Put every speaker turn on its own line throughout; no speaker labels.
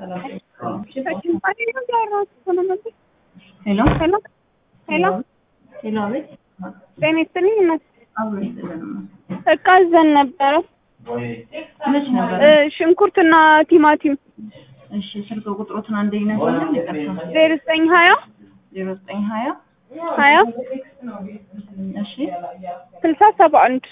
Hello?
Hello? Hello?
Hello, አቤት።
ጤና ይስጥልኝ እናት።
አብሮ ይስጥልን።
እቃ አዘን ነበረ።
መች ነበር?
ሽንኩርትና ቲማቲም።
እሺ፣ ስልክ ቁጥሮትን አንዴ ይነግሩኛል? ይቅርታ።
0920
0920
20
እሺ
6071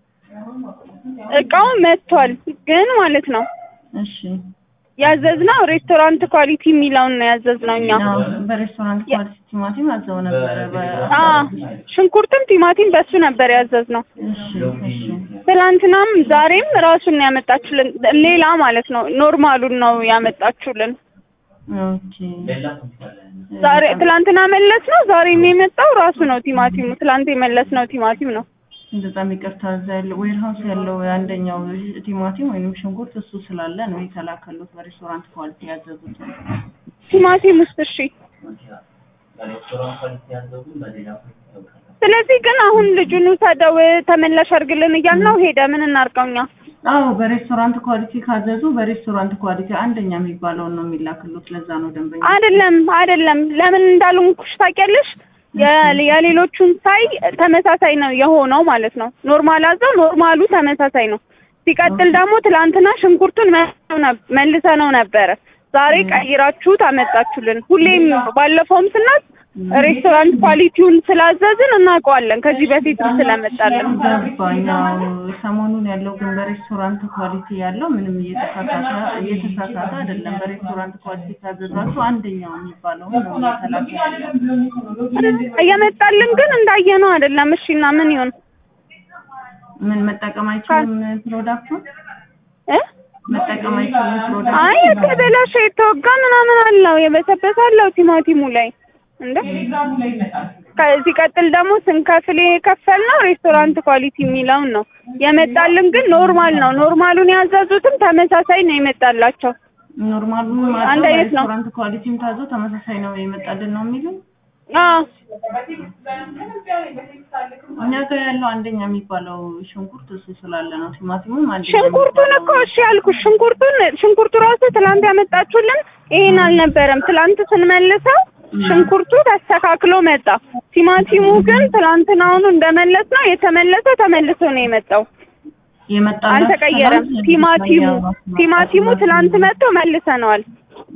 እቃው መጥቷል ግን ማለት ነው
እሺ
ያዘዝነው ሬስቶራንት ኳሊቲ የሚለውን ነው ያዘዝነው እኛ።
በሬስቶራንት ኳሊቲ ቲማቲም አዘው ነበር።
ሽንኩርትም ቲማቲም በሱ ነበር ያዘዝነው።
እሺ
ትላንትናም ዛሬም ራሱን ያመጣችሁልን ሌላ ማለት ነው ኖርማሉን ነው ያመጣችሁልን።
ኦኬ
ዛሬ ትላንትና መለስ ነው ዛሬ የመጣው ራሱ ነው ቲማቲሙ። ትላንት የመለስ ነው ቲማቲም ነው።
በጣም ይቅርታ እዛ ያለው ዌርሃውስ ያለው አንደኛው ቲማቲም ወይንም ሽንኩርት እሱ ስላለ ነው የተላከሉት በሬስቶራንት ኳሊቲ ያዘዙት
ቲማቲም ውስጥ። እሺ ስለዚህ ግን አሁን ልጁን ታደው ተመላሽ አድርግልን እያልነው ሄደ። ምን እናርቀውኛ?
አዎ በሬስቶራንት ኳሊቲ ካዘዙ በሬስቶራንት ኳሊቲ አንደኛ የሚባለው ነው የሚላክሉት። ለዛ ነው ደንበኛ
አይደለም ለምን እንዳልንኩሽ ታውቂያለሽ? የሌሎቹን ሳይ ተመሳሳይ ነው የሆነው ማለት ነው። ኖርማል አዘው ኖርማሉ ተመሳሳይ ነው። ሲቀጥል ደግሞ ትላንትና ሽንኩርቱን መልሰነው ነበር። ዛሬ ቀይራችሁት አመጣችሁልን። ሁሌም ባለፈውም ስናት ሬስቶራንት ኳሊቲውን ስላዘዝን እናውቀዋለን ከዚህ በፊት ስለመጣለን።
ገባኛው ሰሞኑን ያለው ግን በሬስቶራንት ኳሊቲ ያለው ምንም እየተሳሳተ አይደለም። በሬስቶራንት ኳሊቲ ካዘዛችሁ አንደኛው የሚባለው ነው የተላከው።
እየመጣልን ግን እንዳየነው አይደለም። እሺና ምን ይሁን?
ምን መጠቀም አይችልም ፕሮዳክቱን መጠቀም አይችልም ፕሮዳክት?
አይ የተበላሸ የተወጋ ምናምን አለው የበሰበሰ አለው ቲማቲሙ ላይ እንዴ። ከዚህ ቀጥል ደግሞ ስንከፍል የከፈልነው ሬስቶራንት ኳሊቲ የሚለውን ነው የመጣልን። ግን ኖርማል ነው። ኖርማሉን ያዘዙትም ተመሳሳይ ነው የመጣላቸው።
ኖርማሉን ማለት ሬስቶራንት ኳሊቲም ታዞ ተመሳሳይ ነው የመጣልን ነው የሚሉን። እኛ ጋር ያለው አንደኛ የሚባለው ሽንኩርት እሱ ስላለ ነው። ቲማቲሙም አንደኛ
ሽንኩርቱን እኮ እሺ ያልኩሽ ሽንኩርቱ ራሱ ትላንት ያመጣችሁልን ይሄን አልነበረም። ትላንት ስንመልሰው ሽንኩርቱ ተስተካክሎ መጣ። ቲማቲሙ ግን ትላንትናውን እንደመለስ ነው የተመለሰው። ተመልሶ ነው የመጣው። አልተቀየረም። ቲማቲሙ ትላንት መጥቶ መልሰነዋል።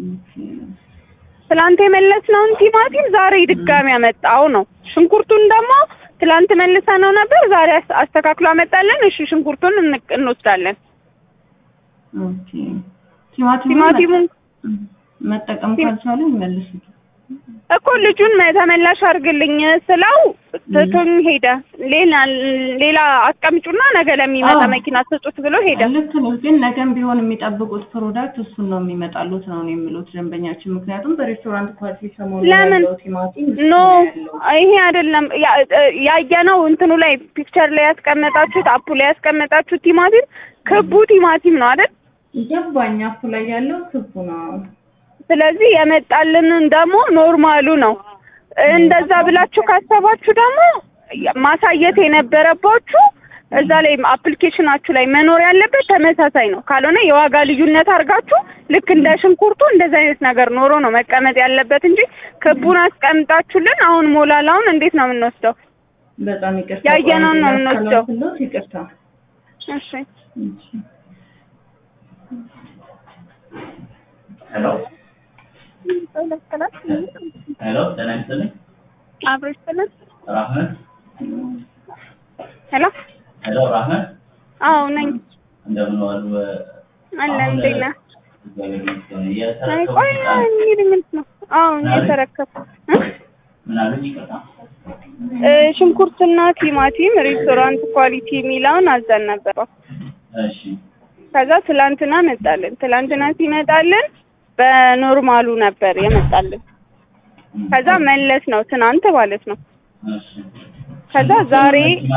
ትላንት የመለስነውን ቲማቲም ዛሬ ድጋሚ ያመጣው ነው። ሽንኩርቱን ደግሞ ትላንት መልሰነው ነበር ዛሬ አስተካክሎ አመጣለን። እሺ ሽንኩርቱን እንወስዳለን።
ኦኬ ቲማቲሙን መጠቀም ካልቻሉ ይመልሱት
እኮ ልጁን ተመላሽ አድርግልኝ ስለው ትቶኝ ሄደ። ሌላ አስቀምጩና ነገ ለሚመጣ መኪና ስጡት ብሎ ሄደ።
ልክ ነው። ግን ነገም ቢሆን የሚጠብቁት ፕሮዳክት እሱን ነው የሚመጣሉት ነው የሚሉት ደንበኛችን። ምክንያቱም በሬስቶራንት ኳሊቲ ሰሞኑን ያለው ቲማቲም
ይሄ አይደለም ያየነው እንትኑ ላይ ፒክቸር ላይ ያስቀመጣችሁት አፑ ላይ ያስቀመጣችሁት ቲማቲም ክቡ ቲማቲም ነው አይደል?
ይገባኛ አፑ ላይ ያለው ክቡ ነው።
ስለዚህ የመጣልን ደግሞ ኖርማሉ ነው። እንደዛ ብላችሁ ካሰባችሁ ደግሞ ማሳየት የነበረባችሁ እዛ ላይ አፕሊኬሽናችሁ ላይ መኖር ያለበት ተመሳሳይ ነው። ካልሆነ የዋጋ ልዩነት አድርጋችሁ ልክ እንደ ሽንኩርቱ እንደዚህ አይነት ነገር ኖሮ ነው መቀመጥ ያለበት እንጂ ክቡን አስቀምጣችሁልን አሁን ሞላላውን እንዴት ነው የምንወስደው?
በጣም ይቅርታ
ያየነውን ነው የምንወስደው።
ይቅርታ።
እሺ
ሄሎ ጤና ይስጥልኝ።
አብሮ ይስጥልን።
ራህመት
ሄሎ
ራህመት።
አዎ ነኝ።
እንደምን ዋሉ?
አለን እንዴት ነህ?
ቆይ
የተረከብኩ
ምን አሉኝ? ይቅርታ
ሽንኩርትና ቲማቲም ሬስቶራንት ኳሊቲ የሚለውን አዘን ነበር።
እሺ
ከዛ ትላንትና መጣልን። ትላንትና ሲመጣልን በኖርማሉ ነበር የመጣልን። ከዛ መለስ ነው ትናንት ማለት ነው።
እሺ
ከዛ ዛሬ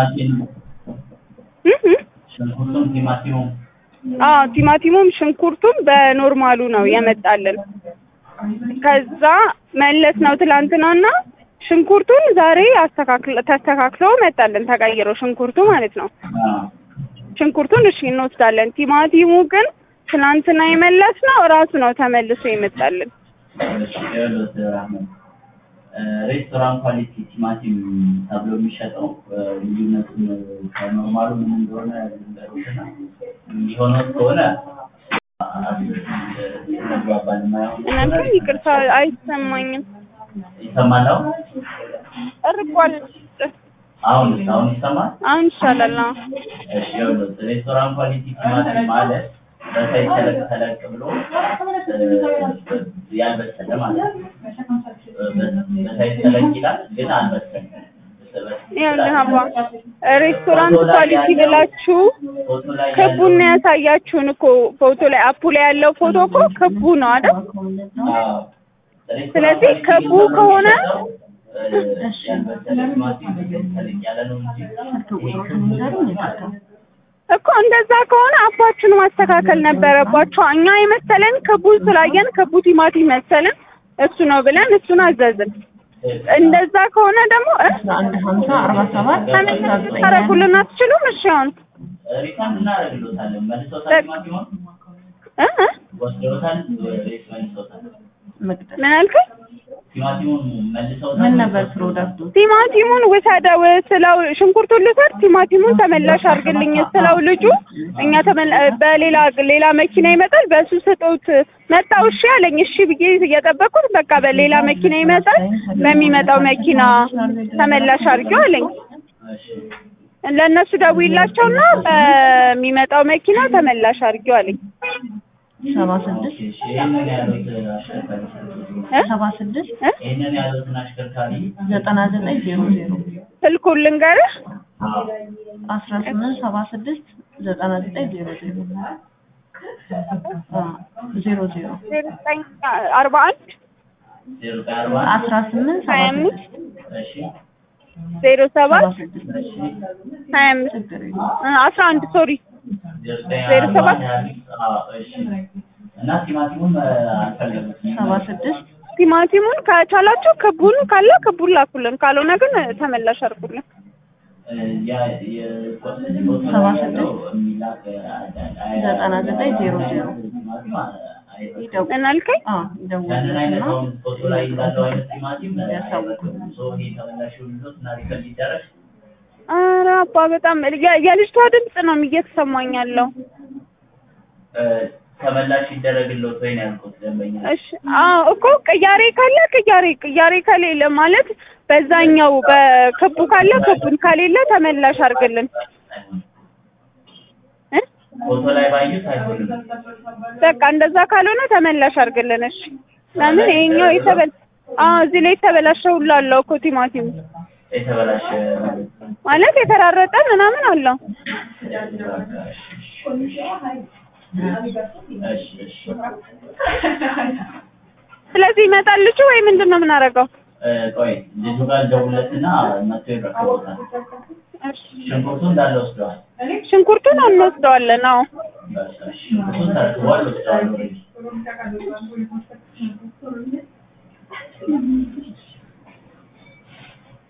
ሽንኩርቱም
ቲማቲሙም ሽንኩርቱም በኖርማሉ ነው የመጣልን። ከዛ መለስ ነው ትላንትናና ሽንኩርቱን ዛሬ ተስተካክሎ መጣልን። ተቀይሮ ሽንኩርቱ ማለት ነው። ሽንኩርቱን እሺ እንወስዳለን። ቲማቲሙ ግን ትናንትና የመለስነው ራሱ ነው ተመልሶ ይመጣልን።
እሺ ያሉት ራህመን ሬስቶራንት ኳሊቲ ቲማቲም ተብሎ የሚሸጠው ልዩነቱን ከኖርማሉ ምን እንደሆነ እንደሩትና የሆነው ከሆነ
እናንተ ይቅርታ አይሰማኝም።
ይሰማል?
እርቋል።
አሁን ይሰማል?
አሁን ይሻላል።
እሺ ያሉት ሬስቶራንት ኳሊቲ ቲማቲም ማለት በሳይዝ ተለቅ ብሎ ያልበሰለ ማለት ነው። በሳይዝ ተለቅ ይላል ግን አልበሰለም።
ይኸውልህ አባ ሬስቶራንት ኳሊቲ ብላችሁ ክቡን ያሳያችሁን እኮ ፎቶ ላይ አፑ ላይ ያለው ፎቶ እኮ ክቡ ነው አይደል? ስለዚህ ክቡ ከሆነ እኮ እንደዛ ከሆነ አፓችሁን ማስተካከል ነበረባችሁ። እኛ የመሰለን ክቡን ስላየን ክቡ ቲማቲም መሰለን እሱ ነው ብለን እሱን አዘዝን። እንደዛ ከሆነ ደግሞ
150
ታረጉልን አትችሉም? እሺ አሁን
ሪካን እናደርግልዎታለን። መልሶታል ቲማቲሙን ወስደውታል ወይስ መልሶታል?
ምን አልከኝ?
ቲማቲሙን መልሰውታል።
ምን ነበር ፕሮዳክቱ?
ቲማቲሙን ውሰደው ስለው ሽንኩርቱን ልውሰድ ቲማቲሙን ተመላሽ አድርግልኝ ስለው ልጁ እኛ በሌላ መኪና ይመጣል በሱ ስጦት መጣው። እሺ አለኝ። እሺ ብዬ እየጠበቅኩት በቃ በሌላ መኪና ይመጣል በሚመጣው መኪና ተመላሽ አድርጊው አለኝ። ለእነሱ ደውይላቸውና በሚመጣው መኪና ተመላሽ አድርጊው አለኝ።
76
ይሄንን ያሉት አሽከርካሪ
76
ይሄንን ያሉትን አሽከርካሪ
9900
ስልኩን ልንገርህ
1876 9900 00
41
18 እሺ
07
እሺ
25 11 ሶሪ
07 እሺ እና ቲማቲሙን አልፈለጉትም
76
ቲማቲሙን ከቻላችሁ ክቡን ካለ ክቡን ላኩልን፣ ካልሆነ ግን ተመላሽ አድርጉልን።
ያ
እናልከኝ ኧረ አባ በጣም የልጅቷ ድምፅ ነው እየተሰማኝ ያለው።
ተመላሽ ይደረግልዎት ወይ ነው ያልኩት ደንበኛ።
እሺ አዎ እኮ ቅያሬ ካለ ቅያሬ ከሌለ ማለት በዛኛው በክቡ ካለ ክቡን ከሌለ ተመላሽ አድርግልን።
ፎቶ ላይ ባዩት አይሆንም።
በቃ እንደዛ ካልሆነ ተመላሽ አድርግልን። እሺ ለምን ይሄኛው እዚህ ላይ የተበላሸ ሁሉ አለው እኮ ቲማቲሙ
የተበላሸ
ማለት የተራረጠ ምናምን አለው። ስለዚህ ይመጣል ልጁ ወይ ምንድነው የምናደርገው?
ቆይ ልጁ ጋር ደውለትና መጥቶ ይረከቦታል። ሽንኩርቱን እንዳለ ወስደዋል።
ሽንኩርቱን እንወስደዋለን። አዎ
ሽንኩርቱን ተረክበዋል፣ ወስደዋል።